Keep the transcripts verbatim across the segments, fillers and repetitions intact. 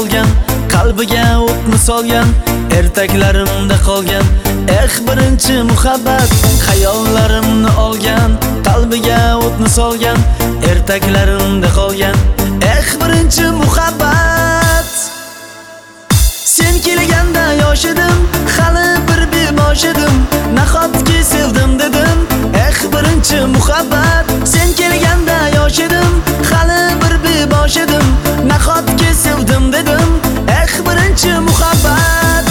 olgan, qalbiga o'tni solgan, ertaklarimda qolgan eh birinchi muhabbat. Xayollarimni olgan, qalbiga o'tni solgan, ertaklarimda qolgan eh birinchi muhabbat. Sen kelganda yosh edim, hali bir bemosh edim, nahotki sevdim dedim eh birinchi muhabbat. Sen kelganda yosh edim, hali bir bemosh edim, nahotki sevdim dedim eh birinchi muhabbat.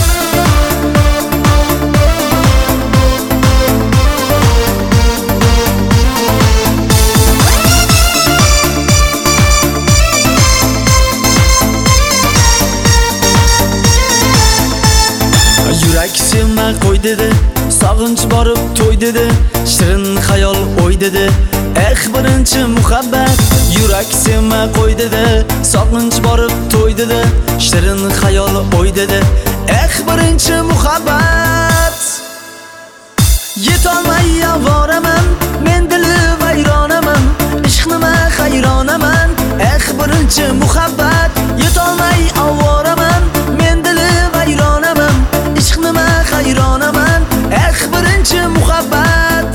Yurak sevma qo'y dedi, sog'inch borib to'y dedi, shirin xayol o'y dedi eh birinchi muhabbat. Yurak sevma qo'y dedi, sog'inch borib to'y dedi, shirin xayol o'y dedi eh birinchi muhabbat. Yetolmay avoraman, men dili vayronaman, ishq nima hayronaman eh birinchi muhabbat. Yetolmay avoraman, men dili vayronaman, ishq nima hayronaman eh birinchi muhabbat.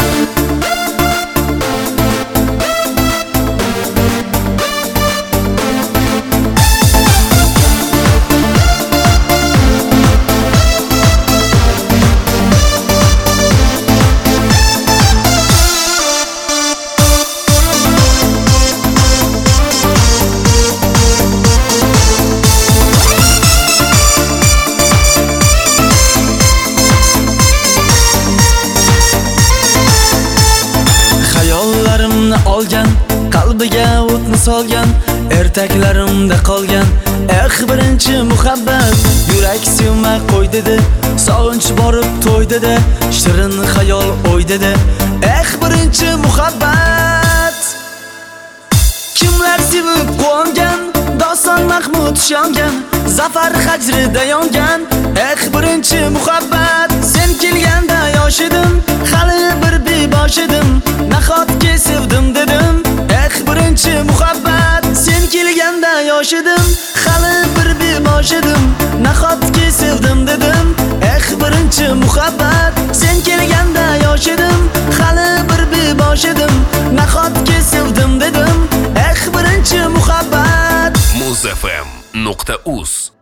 Olgan, qalbiga o'tni solgan, ertaklarimda qolgan eh birinchi muhabbat. Yurak sevma qo'y dedi, sog'inch borib to'y dedi, shirin xayol o'y dedi eh birinchi muhabbat. Kimlar sevib quvongan, doston Mahmud shongan, zafar hajrida yongan eh birinchi muhabbat. Sen kelganda yosh edim, hali bir bebosh edim, nahotki sevdim dedim eh birinchi muhabbat. Sen kelganda yosh edim, hali bir bebosh edim, nahotki sevdim dedim eh birinchi muhabbat. Sen kelganda yosh edim, hali bir bebosh edim, nahotki sevdim dedim eh birinchi muhabbat. muz f m nuqta uz